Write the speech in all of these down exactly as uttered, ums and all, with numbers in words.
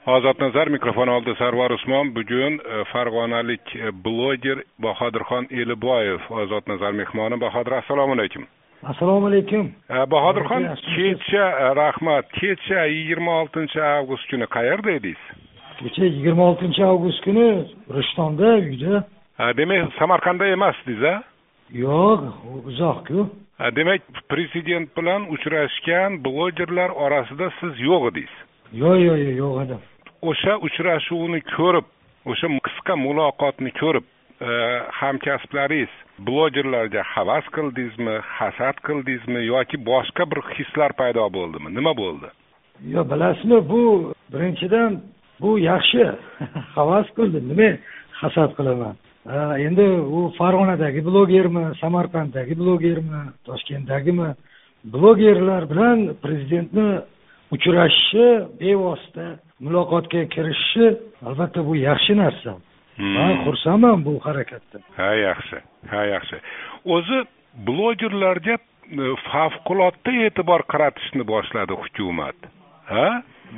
Ozodnazar mikrofon oldi. Sarvar Usmon. Bugun farg'onalik bloger Bahodirxon Eliboyev Ozodnazar mehmoni. Bahodir, assalomu alaykum. Assalomu alaykum. Bahodirxon, kecha rahmat, kecha yigirma oltinchi avgust kuni qayerda edingiz? Kecha yigirma oltinchi avgust kuni Rishtonda uyda. Demak, Samarqandda emasdingiz, a? Yo'q, uzoq-ku. Demak, prezident bilan uchrashgan blogerlar orasida siz yo'q edingiz. Yo'q, yo'q, yo'q edim. O'sha uchrashuvni ko'rib, o'sha qisqa muloqotni ko'rib, hamkasblaringiz blogerlarga havas qildingizmi, hasad qildingizmi yoki boshqa bir hislar paydo bo'ldimi? Nima bo'ldi? Yo, bilasizmi, bu birinchidan bu yaxshi. Havas qildim. Nima hasad qilaman? Endi u Farg'onadagi blogermi, Samarqanddagi blogermi, Toshkentdagimi blogerlar bilan prezidentni uchrashishi, bevosita muloqotga kirishishi albatta bu yaxshi narsa. Men xursandman bu harakatdan. Ha, yaxshi. Ha, yaxshi. O'zi blogerlarga favqulodda e'tibor qaratishni boshladi hukumat. Ha?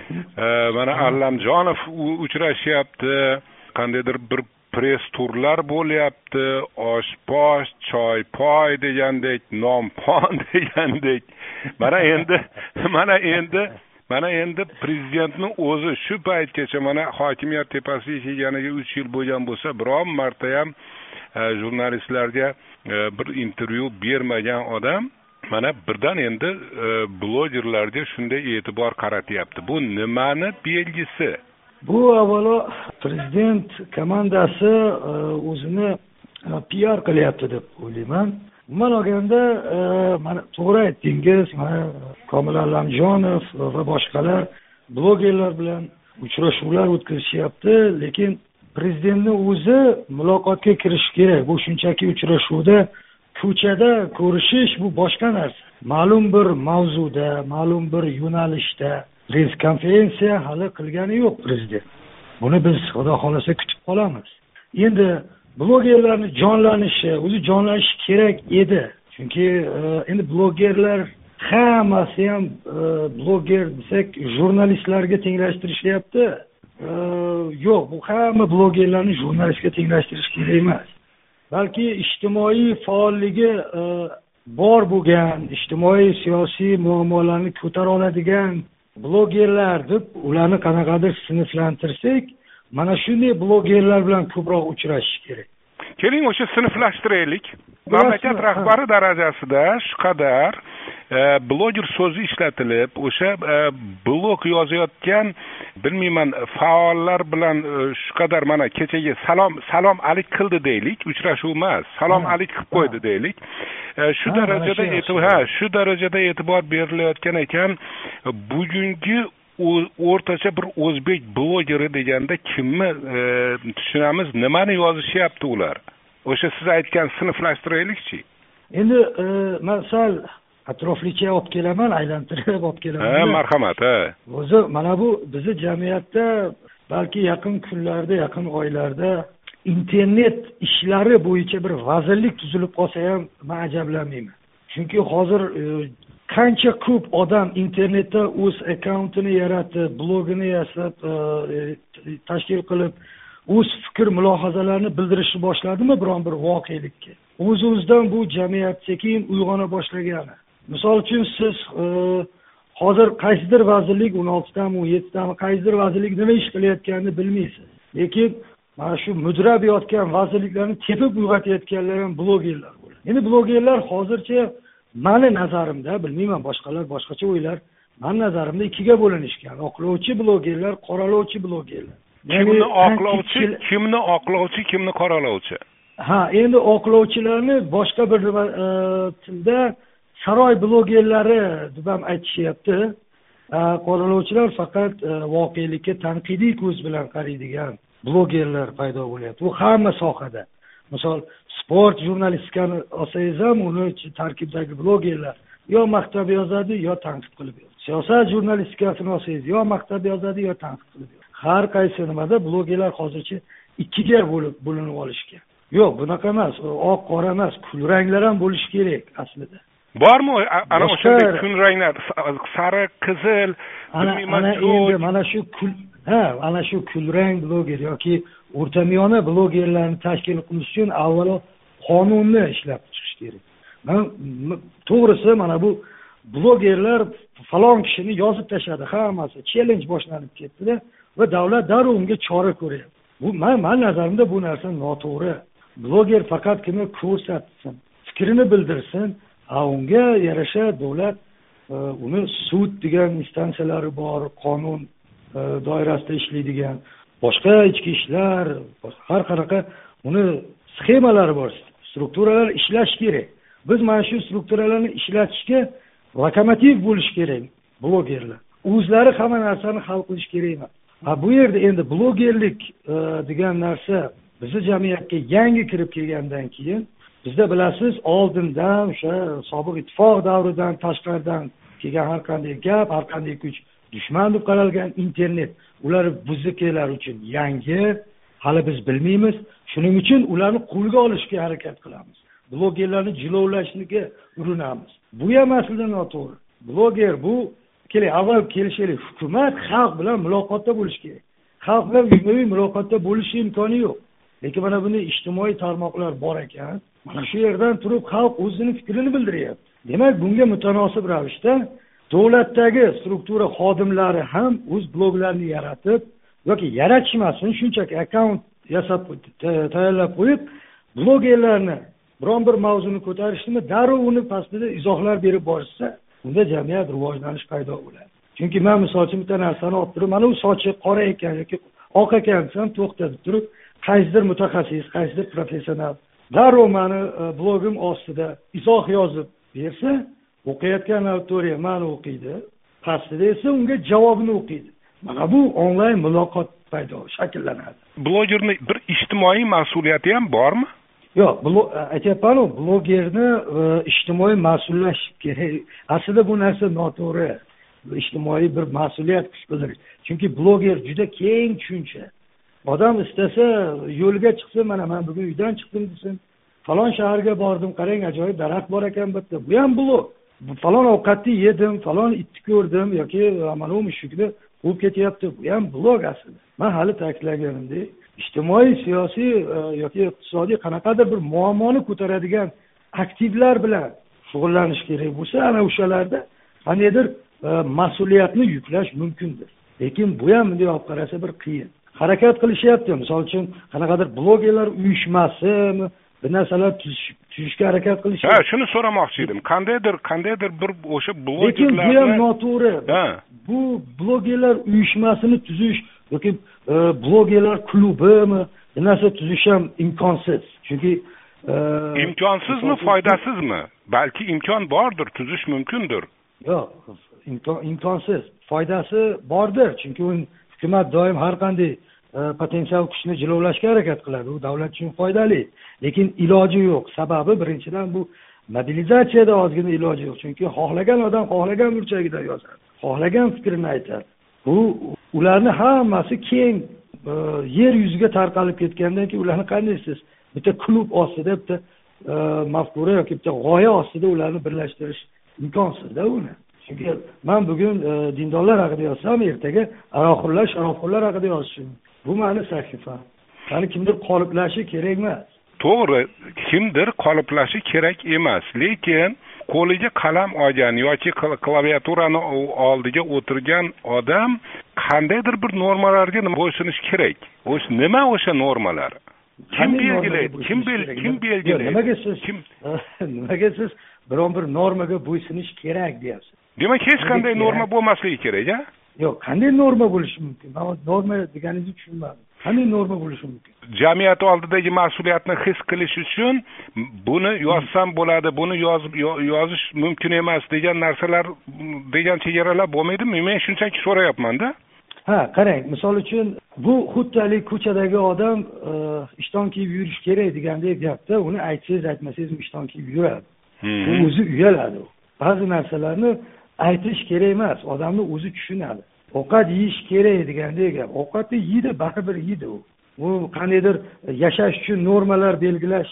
Mana Allamjonov uchrashyapti, qandaydir bir press turlar bo'lyapti, oshposh, choypoy degandek, nompon degandek. Mana endi, mana endi Mana endi prezidentning o'zi shu paytgacha mana hokimiyat tepasiga kelganiga uch yil bo'lgan bo'lsa, biron marta ham jurnalistlarga bir intervyu bermagan odam mana birdan endi blogerlarga shunday e'tibor qaratyapti. Bu nimani belgisi? Bu avvalo prezident komandasi o'zini P R qilyapti deb o'ylayman. Umuman olganda, mana to'g'ri aytdingiz, mana Komil Allamjonov va boshqalar blogerlar bilan uchrashuvlar o'tkazishyapti, lekin prezidentning o'zi muloqotga kirish kerak. Bu shunchaki uchrashuvda, ko'chada ko'rishish bu boshqa narsa. Ma'lum bir mavzuda, ma'lum bir yo'nalishda press konferensiya hali qilgani yo'q prezident. Buni biz xudo xolasa kutib qolamiz. Endi blogerlarning jonlanishi, o'zi jonlanishi kerak edi. Chunki endi blogerlar hammasi ham bloger desak, jurnalistlarga tenglashtirishyapti. Yo'q, bu hamma blogerlarni jurnalistga tenglashtirish kerak emas. Balki ijtimoiy faolligi bor bo'lgan, ijtimoiy siyosiy muammolarni ko'tara oladigan blogerlar deb ularni qanaqadir sinflantirsak, mana shunday blogerlar bilan ko'proq uchrashish kerak. Keling, o'sha sinflashtiraylik. Mamlakat rahbari darajasida shu qadar bloger so'zi ishlatilib, o'sha blog yozayotgan, bilmayman, faollar bilan shu qadar mana kechagi salom salom alik qildi deylik, uchrashuv emas, salom alik qilib qo'ydi deylik. Shu darajada e'tibor, ha, shu darajada e'tibor berilayotgan ekan, bugungi o'rtacha bir o'zbek blogeri deganda kimni tushunamiz, nimani yozishyapti ular? O'sha siz aytgan sinflashtiraylikchi. Endi masal atroflicha olib kelaman, aylantirib olib kelaman. Ha, marhamat, ha. O'zi mana bu bizni jamiyatda balki yaqin kunlarda, yaqin oylarda internet ishlari bo'yicha bir vazirlik tuzilib qolsa ham men ajablanmayman. Chunki hozir qancha ko'p odam internetda o'z akkauntini yaratib, blogini yasab, tashkil qilib, o'z fikr mulohazalarini bildirishni boshladimi biron bir voqelikka? O'z-o'zidan bu jamiyat sekin uyg'ona boshlagani. Misol uchun siz hozir qaysidir vazirlik o'n oltitami, o'n yettitami, qaysidir vazirlik nima ish qilayotganini bilmaysiz. Lekin mana shu mudrab yotgan vazirliklarni tepib uyg'otayotganlar ham blogerlar bo'ladi. Endi blogerlar hozircha meni nazarimda, bilmayman, boshqalar boshqacha o'ylar, men nazarimda ikkiga bo'linishgan. Oqlovchi blogerlar, qoralovchi blogerlar. Kimni oqlovchi, kimni oqlovchi, kimni qoralovchi? Ha, endi oqlovchilarni boshqa bir tilda saroy blogerlari deb ham aytishyapti. Qoralovchilar faqat voqelikka tanqidiy ko'z bilan qaraydigan blogerlar paydo bo'lyapti. Bu hamma sohada. Misol, sport jurnalistikani olsangiz ham, uni tarkibidagi blogerlar yo maqtab yozadi, yo tanqid qilib yozadi. Siyosat jurnalistikasini olsangiz, yo maqtab yozadi, yo tanqid qilib yozadi. Har qaysi nimada blogerlar hozircha ikkiga bo'lib bo'linib olishgan. Yo'q, bunaqa emas, oq qora emas, kulranglar ham bo'lishi kerak aslida. bormi ana o'shanday Boshqa- kunranglar, sariq, qizil, ana bilmayman, ana ko'k. endi mana shu kul ha ana shu kulrang bloger yoki o'rtamiyona blogerlarni tashkil qilish uchun avvalo qonunni ishlab chiqish kerak. Men m- to'g'risi mana bu blogerlar falon kishini yozib tashladi, hammasi challenge boshlanib ketdi-da va davlat darrov unga chora ko'ryapti. Bu men men nazarimda bu narsa noto'g'ri. Bloger faqatgina ko'rsatsin, fikrini bildirsin, a unga yarasha davlat e, uni sud degan instansiyalari bor, qonun e, doirasida ishlaydigan, boshqa ichki ishlar, har qanaqa uni sxemalari bor, strukturalar ishlash kerak. Biz mana shu strukturalarni ishlatishga lokomotiv bo'lish kerak blogerlar. O'zlari hamma narsani hal qilish kerak emas. Ha bu yerda endi blogerlik e, degan narsa bizni jamiyatga yangi kirib kelgandan keyin bizda bilasiz oldindan o'sha sobiq ittifoq davridan tashqaridan kelgan har qanday gap, har qanday kuch dushman deb qaralgan internet ular biznikilar uchun yangi, hali biz bilmaymiz. Shuning uchun ularni qo'lga olishga harakat qilamiz. Blogerlarni jilovlashga urinamiz. Bu ham aslida noto'g'ri. Bloger bu keling, avval kelishaylik, hukumat xalq bilan muloqotda bo'lish kerak. Xalq bilan uyma-uy muloqotda bo'lish imkoni yo'q. Lekin mana buni ijtimoiy tarmoqlar bor ekan. Mana shu yerdan turib xalq o'zining fikrini bildiryapti. Demak, bunga mutanosib ravishda davlatdagi struktura xodimlari ham o'z bloglarini yaratib yoki yaratishmasin, shunchaki akkaunt yasab tayyorlab qo'yib, blogerlarni biron bir mavzuni ko'tarishdimi, darrov uni pastida izohlar berib borishsa, unda jamiyat rivojlanish paydo bo'ladi. Chunki men misol uchun bitta narsani olib turib, mana bu sochi qora ekan yoki oq ekan desam, to'xtatib turib, qaysidir mutaxassis, qaysidir professional darrov meni blogim ostida izoh yozib bersa, o'qiyotgan auditoriya meni o'qiydi, pastida esa unga javobini o'qiydi. Mana bu onlayn muloqot paydo shakllanadi. Blogerning bir ijtimoiy mas'uliyati ham bormi? Yo'q, aytyapman-ku, blogerni ijtimoiy mas'ullash kerak. Aslida bu narsa noto'g'ri. Ijtimoiy bir mas'uliyat his qildirish. Chunki bloger juda keng tushuncha. Odam istasa yo'lga chiqsa, mana men bugun uydan chiqdim desin, falon shaharga bordim, qarang ajoyib daraxt bor ekan bitta. Bu ham blog. Falon ovqatni yedim, falon itni ko'rdim yoki mana bu mushukni quvib ketyapti. Bu ham blog aslida. Men hali ta'kidlaganimdek, ijtimoiy, siyosiy yoki iqtisodiy qanaqadir bir muammoni ko'taradigan aktivlar bilan shug'ullanish kerak bo'lsa, ana o'shalarda qandaydir mas'uliyatni yuklash mumkindir. Lekin bu ham bunday olib qarasa bir qiyin. Harakat qilishyapti. Misol uchun qanaqadir blogerlar uyushmasimi, bir narsalar tuzishga harakat qilishyapti. Ha, shuni so'ramoqchi edim. Qandaydir, qandaydir bir o'sha blogerlarni Lekin bu ham noto'g'ri. Bu blogerlar uyushmasini tuzish yoki blogerlar klubimi, bir narsa tuzish ham imkonsiz. Chunki imkonsizmi, foydasizmi? Balki imkon bordir, tuzish mumkindir. Yo'q, imkon imkonsiz. Foydasi bordir, chunki u hukumat doim har qanday potensial kuchni jilovlashga harakat qiladi. U davlat uchun foydali. Lekin iloji yo'q. Sababi birinchidan bu mobilizatsiyada ozgina iloji yo'q. Chunki xohlagan odam xohlagan burchagida yozadi. Xohlagan fikrini aytadi. Bu ularni hammasi keng yer yuziga tarqalib ketgandan keyin ularni qanday siz bitta klub ostida, bitta mafkura yoki bitta g'oya ostida ularni birlashtirish imkonsiz-da uni. Chunki men bugun dindorlar haqida yozsam, ertaga aroqxo'rlar, sharobxo'rlar haqida yozishim. Bu meni sahifam. Qani kimdir qoliplashi kerak emas. To'g'ri, kimdir qoliplashi kerak emas, lekin qo'liga qalam olgan yoki klaviaturani oldiga o'tirgan odam qandaydir bir normalarga bo'ysunish kerak. O'sha nima o'sha normalar? Kim belgilaydi? Kim belgilaydi? Kim belgilaydi? Nimaga siz kim nimaga siz biron bir normaga bo'ysunish kerak deyapsiz? Demak, hech qanday norma bo'lmasligi kerak-a? Yo'q, qanday norma bo'lishi mumkin? Men norma deganingizni tushunmadim. Qanday norma bo'lishi mumkin? Jamiyat oldidagi mas'uliyatni his qilish uchun buni yozsam bo'ladi, buni yozib yozish mumkin emas degan narsalar, degan chegaralar bo'lmaydimi? Men shunchaki so'rayapman-da. Ha, qarang, misol uchun bu xuddalik ko'chadagi odam ishton kiyib yurish kerak degandek gapda, uni aytsangiz, aytmasangiz ishton kiyib yuradi. U o'zi uyaladi. Ba'zi narsalarni aytish kerak emas, odamni o'zi tushunadi. Ovqat yeyish kerak degandek gap. Ovqatni yeydi, baribir yeydi u. U qandaydir yashash uchun normalar belgilash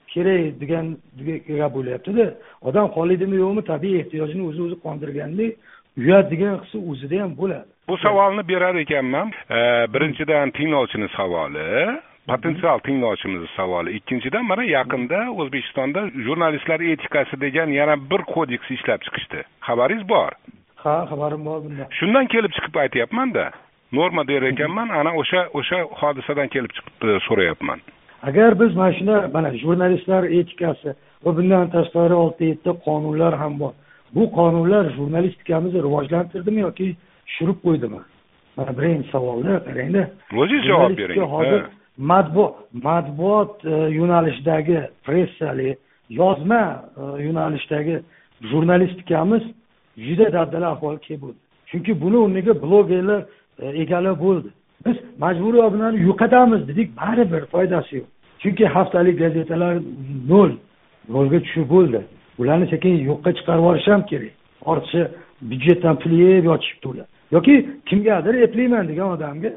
kerak degan gap bo'lyapti-da. Odam xohlaydimi yo'qmi, tabiiy ehtiyojini o'zi o'zi qondirgandek uyatdigan hissi o'zida ham bo'ladi. Bu savolni berar ekanman. Birinchidan tinglovchini savoli, potensial tinglovchimiz savoli. Ikkinchidan mana yaqinda O'zbekistonda jurnalistlar etikasi degan yana bir kodeks ishlab chiqishdi. Xabaringiz bor? Ha, xabarim bor bundan. Shundan kelib chiqib aytayapman-da. Norma der ekanman, ana o'sha o'sha hodisadan kelib chiqib so'rayapman. Agar biz mana shuna mana jurnalistlar etikasi va bundan tashqari olti yetti qonunlar ham bor. Bu qonunlar jurnalistikamizni rivojlantirdimi yoki tushirib qo'ydimi? Mana birinchi savolda qarangda. O'zingiz javob bering. Hozir matbuot matbuot yo'nalishidagi pressali, yozma yo'nalishdagi jurnalistikamiz juda dabdala ahvolga kelib bo'ldi. Chunki buni o'rniga blogerlar egallab bo'ldi. Biz majburiy obunani yo'qotamiz dedik, baribir foydasi yo'q. Chunki haftalik gazetalar nol, nolga tushib bo'ldi. Ularni sekin yo'qqa chiqarib yuborish ham kerak. Ortiqcha byudjetdan pul yeb yotishibdi ular. Yoki kimgadir eplayman degan odamga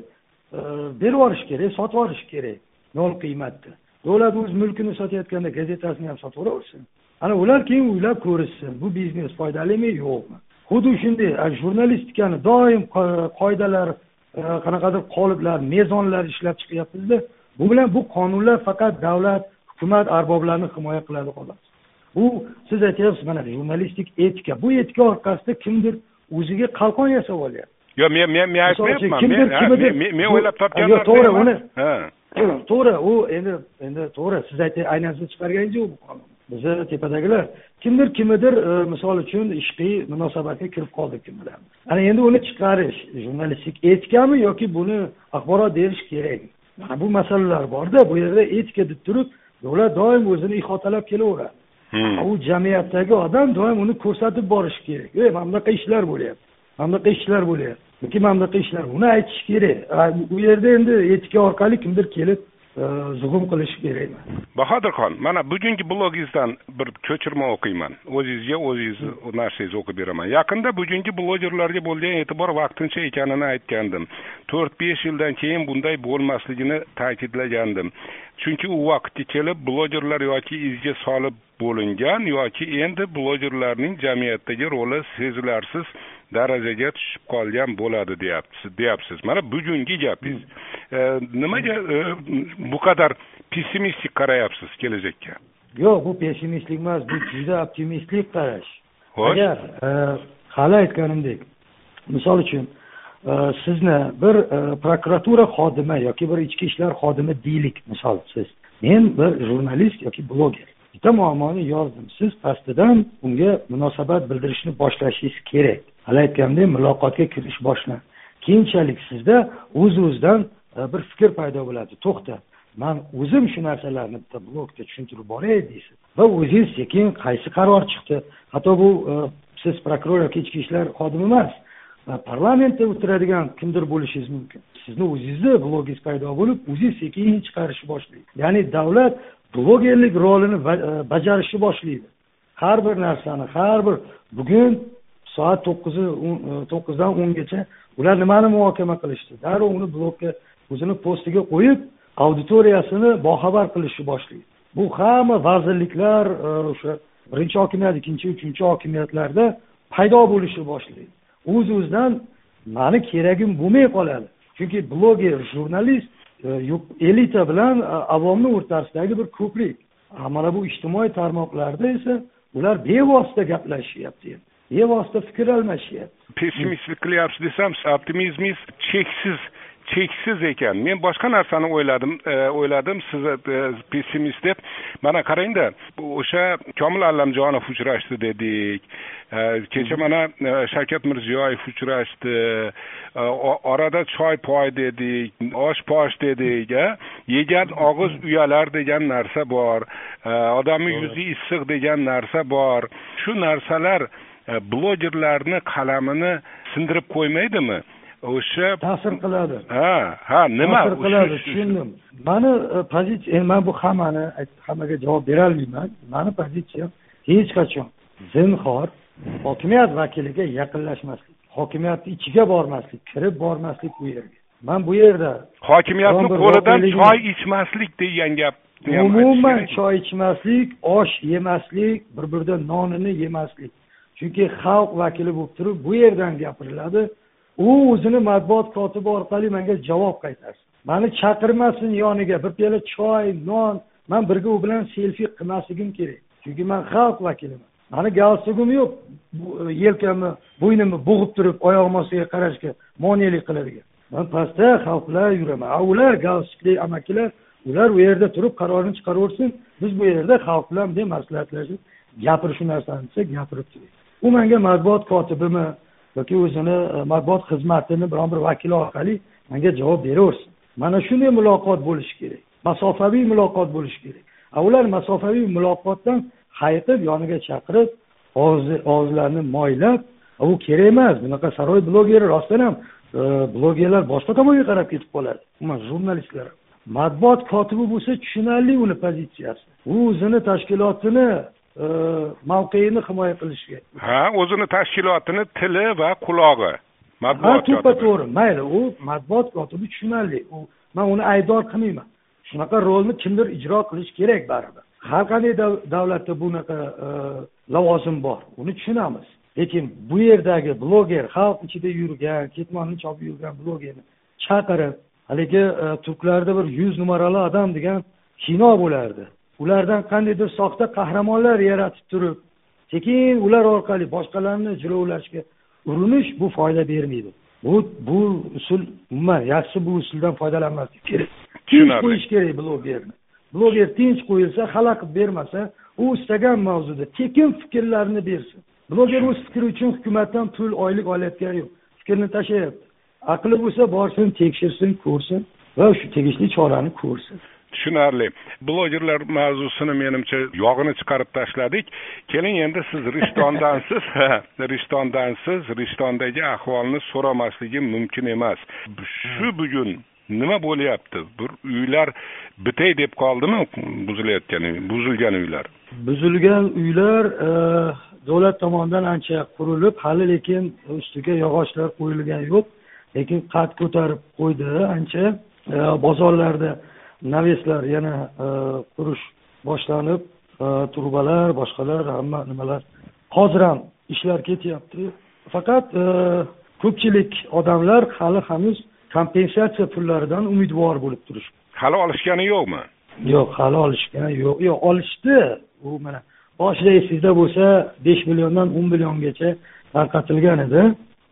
berib yuborish kerak, sotib yuborish kerak. Nol qiymatda. Davlat o'z mulkini sotayotganda gazetasini ham sotib yuborsin. Ana ular keyin o'ylab ko'rishsin, bu biznes foydalimi yo'qmi? Xuddi shunday jurnalistikani doim qoidalar, qanaqadir qoliplar, mezonlar ishlab chiqyapmiz-da. Bu bilan bu qonunlar faqat davlat, hukumat arboblarini himoya qiladi xolos. Bu siz aytyapsiz mana jurnalistik etika. Bu etika orqasida kimdir o'ziga qalqon yasab olyapti. Yo, men men men aytmayapman. Men men o'ylab topganman. To'g'ri, uni. Ha. To'g'ri, u endi endi to'g'ri, siz aytay aynan siz chiqarganingiz yo'q bu qonun. Bizlar tepadagilar kimdir kimdir misol uchun ishqiy munosabatga kirib qoldi kim bilan. Ana endi uni chiqarish jurnalistik etikami yoki buni axborot berish kerak. Mana bu masalalar bor-da, bu yerda etika deb turib, davlat doim o'zini ihotalab kelaveradi. U jamiyatdagi odam doim uni ko'rsatib borish kerak. Ey, mana bunaqa ishlar bo'lyapti. Mana bunaqa ishlar bo'lyapti. Yoki mana bunaqa ishlar, uni aytish kerak. Bu yerda endi etika orqali kimdir kelib zug'um qilish kerakmi? Bahodirxon, mana bugungi blogingizdan bir ko'chirma o'qiyman. O'zingizga o'zingiz narsangizni o'qib beraman. Yaqinda bugungi blogerlarga bo'lgan e'tibor vaqtincha ekanini aytgandim. to'rt besh yildan keyin bunday bo'lmasligini ta'kidlagandim. Chunki u vaqtga kelib blogerlar yoki izga solib bo'lingan yoki endi blogerlarning jamiyatdagi roli sezilarsiz darajaga tushib qolgan bo'ladi deyapsiz deyapsiz. Mana bugungi gapingiz. E, nimaga e, bu qadar pessimistik qarayapsiz kelajakka? Yo'q, bu pessimistlik emas, bu juda optimistik qarash. Agar e, hali aytganimdek, misol uchun e, sizni bir e, prokuratura xodimi yoki bir ichki ishlar xodimi deylik, misol siz. Men bir jurnalist yoki bloger. Bitta muammoni yozdim. Siz pastidan unga munosabat bildirishni boshlashingiz kerak. Hali aytgandek, muloqotga kirish boshlan. Keyinchalik sizda o'z-o'zidan bir fikr paydo bo'ladi. To'xta, men o'zim shu narsalarni bitta blogda tushuntirib boray deysiz. Va o'zingiz sekin qaysi qaror chiqdi? Hatto bu siz prokuror yoki ichki ishlar xodimi emas, parlamentda o'tiradigan kimdir bo'lishingiz mumkin. Sizni o'zingizni blogingiz paydo bo'lib, o'zingiz sekin chiqarishni boshlaydi. Ya'ni davlat blogerlik rolini bajarishni boshlaydi. Har bir narsani, har bir bugun soat to'qqiz dan o'n gacha ular nimani muhokama qilishdi? Darrov uni blogga o'zini postiga qo'yib, auditoriyasini boxabar qilishni boshlaydi. Bu hamma vazirliklar, o'sha birinchi hokimiyat, ikkinchi, uchinchi hokimiyatlarda paydo bo'lishni boshlaydi. O'z-o'zidan meni keragim bo'lmay qoladi. Chunki bloger, jurnalist elita bilan avomni o'rtasidagi bir ko'prik. Mana bu ijtimoiy tarmoqlarda esa ular bevosita gaplashyapti. Bevosita fikr almashyapti. Pessimistlik qilyapsiz desam, optimizmingiz cheksiz cheksiz ekan. Men boshqa narsani o'yladim, e, o'yladim siz e, pessimist deb. Mana qarangda, o'sha Komil Allamjonov uchrashdi dedik. E, kecha mana e, Shavkat Mirziyoyev uchrashdi. E, orada choy poy dedik, osh posh dedik. E, yegan og'iz uyalar degan narsa bor. E, odamning yuzi issiq degan narsa bor. Shu narsalar e, blogerlarni qalamini sindirib qo'ymaydimi? O'sha ta'sir qiladi. Ha, ha, nima? Ta'sir qiladi, tushundim. Mani pozitsiya, men bu hammani hammaga javob bera olmayman. Mani pozitsiyam hech qachon zinhor hokimiyat vakiliga yaqinlashmaslik, hokimiyatning ichiga bormaslik, kirib bormaslik bu yerga. Men bu yerda hokimiyatning qo'lidan choy ichmaslik degan gap vaqtni ham umuman choy ichmaslik, osh yemaslik, bir-biridan nonini yemaslik. Chunki xalq vakili bo'lib turib bu yerdan gapiriladi. U o'zini matbuot kotibi orqali menga javob qaytarsin. Meni chaqirmasin yoniga, bir piyola choy, non, men birga u bilan selfi qilmasligim kerak. Chunki men xalq vakiliman. Meni galstugim yo'q. Yelkamni, bo'ynimni bo'g'ib turib, oyog'im ostiga qarashga monelik qiladigan. Men pastda xalqlar yuraman. Ular galstukli amakilar, ular u yerda turib qarorini chiqaraversin. Biz bu yerda xalq bilan bunday maslahatlashib, gapirish narsani desa gapirib turibdi. U menga matbuot kotibimi yoki o'zini matbuot xizmatini biron bir vakili orqali menga javob beraversin. Mana shunday muloqot bo'lishi kerak. Masofaviy muloqot bo'lishi kerak. Ular masofaviy muloqotdan hayiqib yoniga chaqirib, og'izlarini moylab, u kerak emas. Bunaqa saroy blogeri rostdan ham blogerlar boshqa tomonga qarab ketib qoladi. Umuman jurnalistlar. Matbuot kotibi bo'lsa tushunarli uni pozitsiyasi. U o'zini tashkilotini mavqeini himoya qilishga. Ha, o'zini tashkilotini tili va qulog'i. Matbuot kotibi. To'g'ri, mayli, u matbuot kotibi tushunarli. U men uni aybdor qilmayman. Shunaqa rolni kimdir ijro qilish kerak baribir. Har qanday davlatda bunaqa lavozim bor. Uni tushunamiz. Lekin bu yerdagi bloger, xalq ichida yurgan, ketmonni chopib yurgan blogerni chaqirib, haligi turklarda bir yuz numarali odam degan kino bo'lardi. Ulardan qandaydir soxta qahramonlar yaratib turib, sekin ular orqali boshqalarni jilovlashga urinish bu foyda bermaydi. Bu bu usul umuman yaxshi, bu usuldan foydalanmaslik kerak. Tinch qo'yish kerak blogerni. Bloger tinch qo'yilsa, xalaqit bermasa, u istagan mavzuda tekin fikrlarini bersin. Bloger o'z fikri uchun hukumatdan pul, oylik olayotgani yo'q. Fikrni tashlayapti. Aqli bo'lsa, borsin, tekshirsin, ko'rsin va shu tegishli chorani ko'rsin. Tushunarli. Blogerlar mavzusini menimcha yog'ini chiqarib tashladik. Keling, endi siz Rishtondansiz, Rishtondansiz, Rishtondagi ahvolni so'ramasligim mumkin emas. Shu bugun nima bo'lyapti? Bir uylar bitay deb qoldimi buzilayotgani, buzilgan uylar? Buzilgan uylar davlat tomonidan ancha qurilib, hali lekin ustiga yog'ochlar qo'yilgan yo'q. Lekin qad ko'tarib qo'ydi ancha. Bozorlarda naveslar yana qurish boshlanib, turbalar, boshqalar, hamma nimalar hozir ham ishlar ketyapti. Faqat ko'pchilik odamlar hali hanuz kompensatsiya pullaridan umidvor bo'lib turishdi. Hali olishgani yo'qmi? Yo'q, hali olishgani yo'q. Yo'q, olishdi. U mana boshida esingizda bo'lsa besh milliondan o'n milliongacha tarqatilgan edi.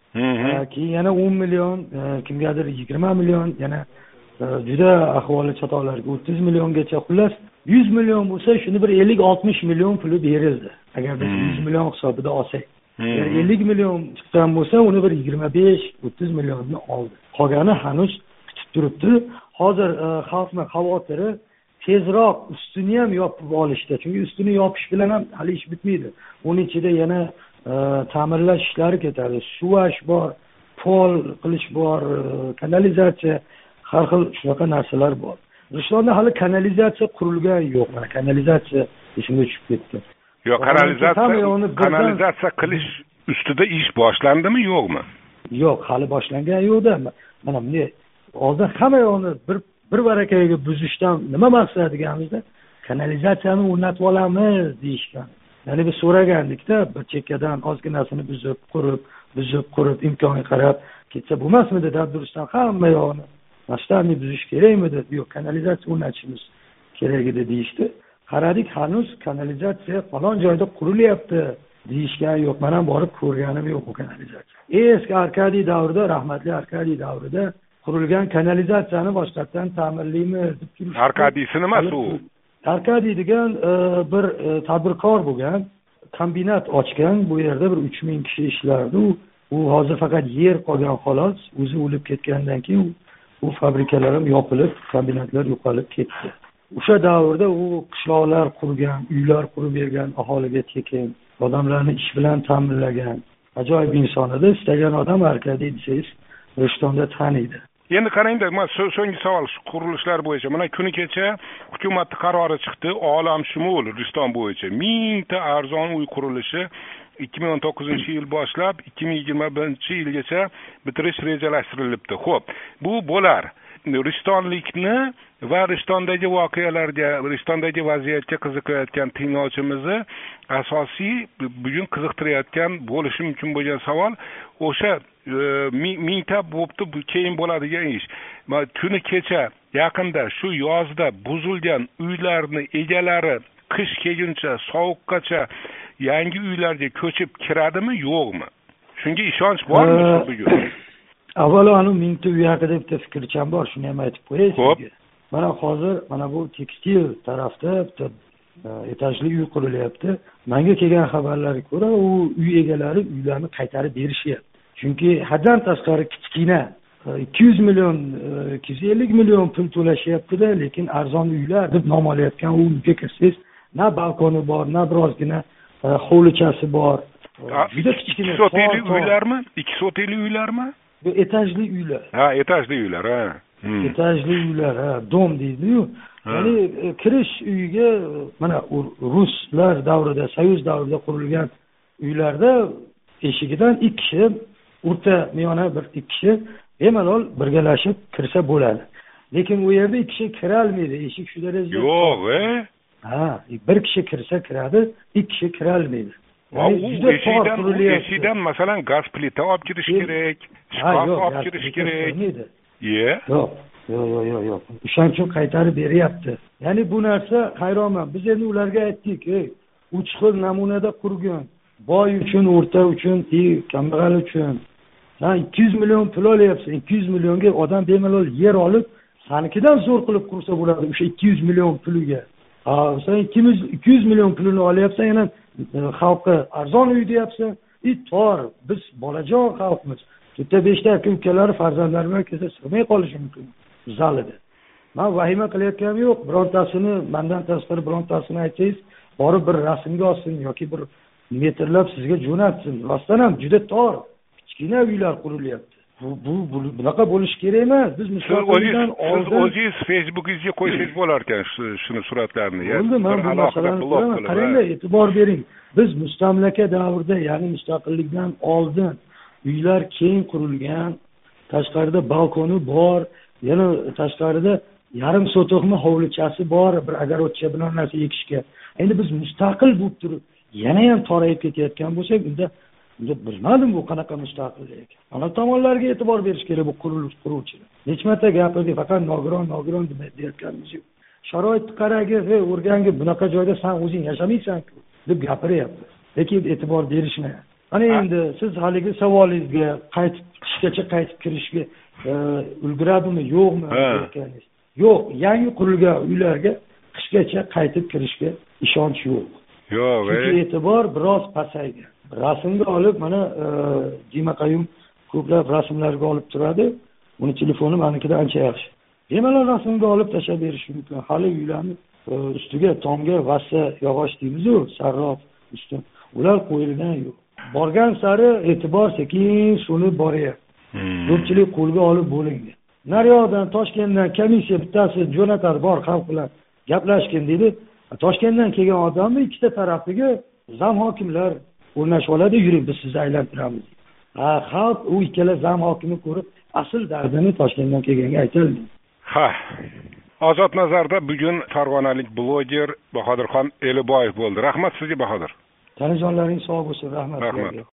Keyin yana o'n million, kimgadir yigirma million, yana juda ahvoli chatoqlarga o'ttiz milliongacha, xullas yuz million bo'lsa, shuni bir ellik oltmish million puli berildi. Agar biz yuz million hisobida olsak, ellik million chiqqan bo'lsa, uni bir yigirma besh o'ttiz millionni oldi. Qolgani hanuz kutib turibdi. Hozir xalqning xavotiri tezroq ustini ham yopib olishdi. Chunki ustini yopish bilan ham hali ish bitmaydi. Uning ichida yana ta'mirlash ishlari ketadi. Suvash bor, pol qilish bor, kanalizatsiya, har xil shunaqa narsalar bor. Rishtonda hali kanalizatsiya qurilgan yo'q. Mana kanalizatsiya esimga tushib ketdi. Yo'q, kanalizatsiya kanalizatsiya qilish ustida ish boshlandimi, yo'qmi? Yo'q, hali boshlangan yo'q-da. Mana bunday oldin hamma yo'qni bir bir barakaga buzishdan nima maqsad deganimizda, kanalizatsiyani o'rnatib olamiz deyishgan. Ya'ni biz so'ragandik-da, bir chekkadan ozginasini buzib, qurib, buzib, qurib, imkonga qarab ketsa bo'lmasmidi, dabdurustdan hamma yo'qni masshtabni buzish kerakmidi? Yo'q, kanalizatsiya o'rnatishimiz kerak edi deyishdi. Qaradik, hanuz kanalizatsiya falon joyda qurilyapti deyishgan yo'q. Men ham borib ko'rganim yo'q bu kanalizatsiya. Eski Arkadiy davrida, rahmatli Arkadiy davrida qurilgan kanalizatsiyani boshqatdan ta'mirlaymiz deb turishdi. Arkadiysi nimasi u? Arkadiy degan bir tadbirkor bo'lgan, kombinat ochgan. Bu yerda bir uch ming kishi ishlardi. U hozir faqat yer qolgan xolos. O'zi o'lib ketgandan keyin u fabrikalar ham yopilib, kombinatlar yo'qolib ketdi. O'sha davrda u qishloqlar qurgan, uylar qurib bergan, aholiga tekin, odamlarni ish bilan ta'minlagan ajoyib inson edi. Istagan odam Arkadiy desangiz Rishtonda taniydi. Endi qarangda, men so'nggi savol qurilishlar bo'yicha. Mana kuni kecha hukumat qarori chiqdi, olamshumul Rishton bo'yicha mingta arzon uy qurilishi ikki ming o'n to'qqizinchi yil boshlab ikki ming yigirma birinchi yilgacha bitirish rejalashtirilibdi. Xo'p, bu bo'lar. Rishtonlikni va Rishtondagi voqealarga, Rishtondagi vaziyatga qiziqayotgan tinglovchimizni asosiy bugun qiziqtirayotgan bo'lishi mumkin bo'lgan savol o'sha mingta bo'pti, keyin bo'ladigan ish. Kuni kecha yaqinda shu yozda buzilgan uylarni egalari qish kelguncha, sovuqqacha yangi uylarga ko'chib kiradimi, yo'qmi? Shunga ishonch bormi shu bugun? Avvalo anu mingta uy haqida bitta fikrcham bor, shuni ham aytib qo'yay sizga. Mana hozir mana bu tekstil tarafda bitta etajli uy qurilyapti. Menga kelgan xabarlarga ko'ra, u uy egalari uylarni qaytarib berishyapti. Chunki haddan tashqari kichkina ikki yuz million, ikki yuz ellik million pul to'lashyapti-da, lekin arzon uylar deb nom olayotgan u uyga kirsangiz, na balkoni bor, na birozgina hovlichasi bor. Juda kichkina soteli uylarmi? ikki soteli uylarmi? Bu etajli uylar. Ha, etajli uylar, ha. Hmm. Etajli uylar, ha, dom deydi-yu. Ya'ni kirish uyiga mana ruslar davrida, soyuz davrida qurilgan uylarda eshigidan ikki kishi, o'rta miyona bir ikki kishi bemalol birgalashib kirsa bo'ladi. Lekin u yerda ikki kishi kira olmaydi, eshik shu darajada. Yo'q, e? Ha, bir kishi kirsa kiradi, ikki kishi kira olmaydi. Eshikdan masalan gaz plita olib kirish kerak, shkaf olib kirish kerak. Ye? Yo'q, yo'q, yo'q, yo'q. O'shaning uchun qaytarib beryapti. Ya'ni bu narsa hayronman. Biz endi ularga aytdik, ey, uch xil namunada qurgan. Boy uchun, o'rta uchun, kambag'al uchun. Sen ikki yuz million pul olyapsan, ikki yuz millionga odam bemalol yer olib, sanikidan zo'r qilib qursa bo'ladi o'sha ikki yuz million puliga. Ha, sen ikki yuz million pulini olyapsan, yana xalqqa arzon uy deyapsan. I tor, biz bolajon xalqmiz. Bitta beshta aka ukalari farzandlarim kelsa sig'may qolishi mumkin zalida. Men vahima qilayotganim yo'q. Birontasini, mendan tashqari birontasini aytsangiz, borib bir rasmga olsin yoki bir metrlab sizga jo'natsin. Rostdan ham juda tor, kichkina uylar qurilyapti. Bu bu bunaqa bo'lish kerak emas. Biz mustaqillikdan oldin o'zingiz Facebookingizga qo'ysangiz bo'lar ekan shuni suratlarni. Bo'ldi, men bu masalani qaranglar, e'tibor bering. Biz mustamlaka davrida, ya'ni mustaqillikdan oldin uylar keng qurilgan, tashqarida balkoni bor, yana tashqarida yarim sotoqmi hovlichasi bor, bir agarodcha bilan narsa ekishga. Endi biz mustaqil bo'lib turib, yana ham torayib ketayotgan bo'lsak, unda unda bilmadim bu qanaqa mustaqillik ekan. Ana tomonlarga e'tibor berish kerak bu qurilish quruvchilar. Hech marta gapirdik, faqat nogiron, nogiron deyotganimiz yo'q. Sharoitni qaragi, ey, o'rganga bunaqa joyda sen o'zing yashamaysan-ku deb gapiryapti. Lekin e'tibor berishmayapti. Ana endi siz haligi savolingizga qaytib qishgacha qaytib kirishga ulguradimi, yo'qmi aytganingiz. Yo'q, yangi qurilgan uylarga qishgacha qaytib kirishga ishonch yo'q. Yo'q, chunki e'tibor biroz pasaygan. Rasmga olib, mana Dima Qayum ko'plab rasmlarga olib turadi. Uni telefoni menikidan ancha yaxshi. Bemalol rasmga olib tashlab berish mumkin. Hali uylarni ustiga tomga vassa yog'och deymiz-ku, sarrof usti. Ular qo'yilgan yo'q. Borgan sari e'tibor sekin so'nib boryapti. Ko'pchilik qo'lga olib bo'lingan. Naryoqdan, Toshkentdan komissiya bittasi jo'natar bor xalq bilan gaplashgan dedi. Toshkentdan kelgan odamni ikkita tarafiga zam hokimlar o'rnashib oladi, yuring biz sizni aylantiramiz. Ha, xalq u ikkala zam hokimni ko'rib, asl dardini Toshkentdan kelganga aytadi. Ha. Ozod nazarda bugun farg'onalik bloger Bahodirxon Eliboyev bo'ldi. Rahmat sizga, Bahodir. Tanijonlaring sog' bo'lsin, rahmat. Rahmat.